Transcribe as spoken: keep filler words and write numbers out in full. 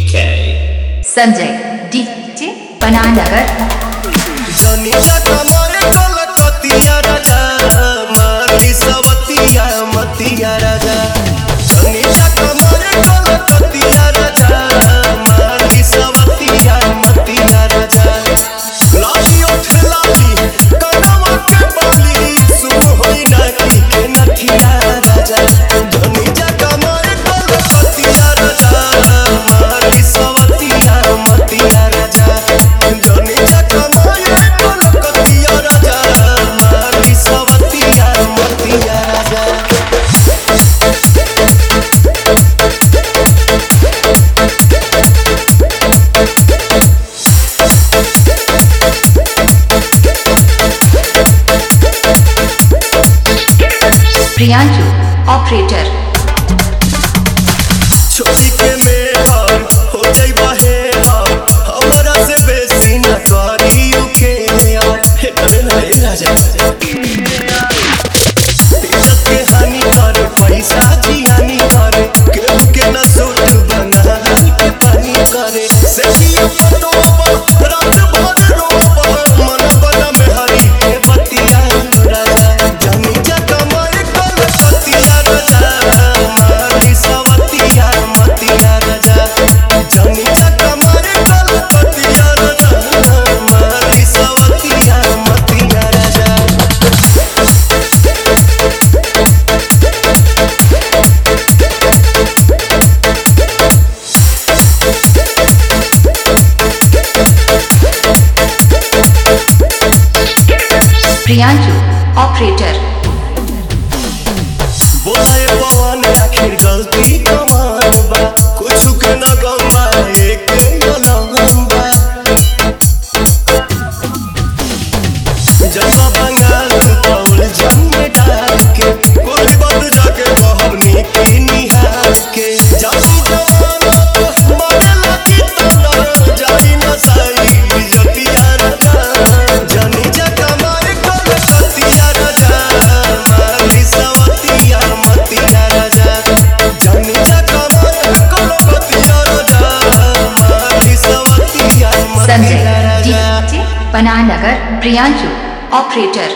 K Sanjay DJ बनानगर जनिया कमरे कलकतिया राजा माली सवतिया मतिया राजा जनिया कमरे कलकतिया राजा माली सवतिया मतिया राजा लाली उठ लाली कनवा के बाली सुन होई ना की के नथिया राजा जनिया कमरे कलकतिया राजा माली सवतिया मतिया राजा जनिया कमरे कलकतिया राजा माली सवतिया मतिया राजा प्रियांशु ऑपरेटर छोड़ी के मेहर हो जाई बहेर हमरा से बेसी न करियो के यार हे करे ना हे राजा इज्जत के हानि करे पैसा जियानी करे केहू के न सूट बना के पानी करे से किया पटोबा रात भर रोबा मन बना में हरी के बतिया राजा जमी जा कमाए कलकतिया राजा माली सवतिया मतिया राजा जमी जा कमाए कलकतिया राजा माली सवतिया मतिया राजा प्रियांशु ऑपरेटर बोलाए पवन आखिर गलती कमान बा कुछ के न गमा एक लंबा जलवा बंगाल पौल जन्म डाल के कोई बात जाके बहनी की निहार के जाती जवाना तो मारे लगी तना जाई न साई इज्जतिया राजा जनी जा कमाए कलकतिया राजा माली सवतिया मतिया राजा जनी जा कमाए कलकतिया राजा माली सवतिया संजय मतिया राजा डीजे बनानगर प्रियांशु ऑपरेटर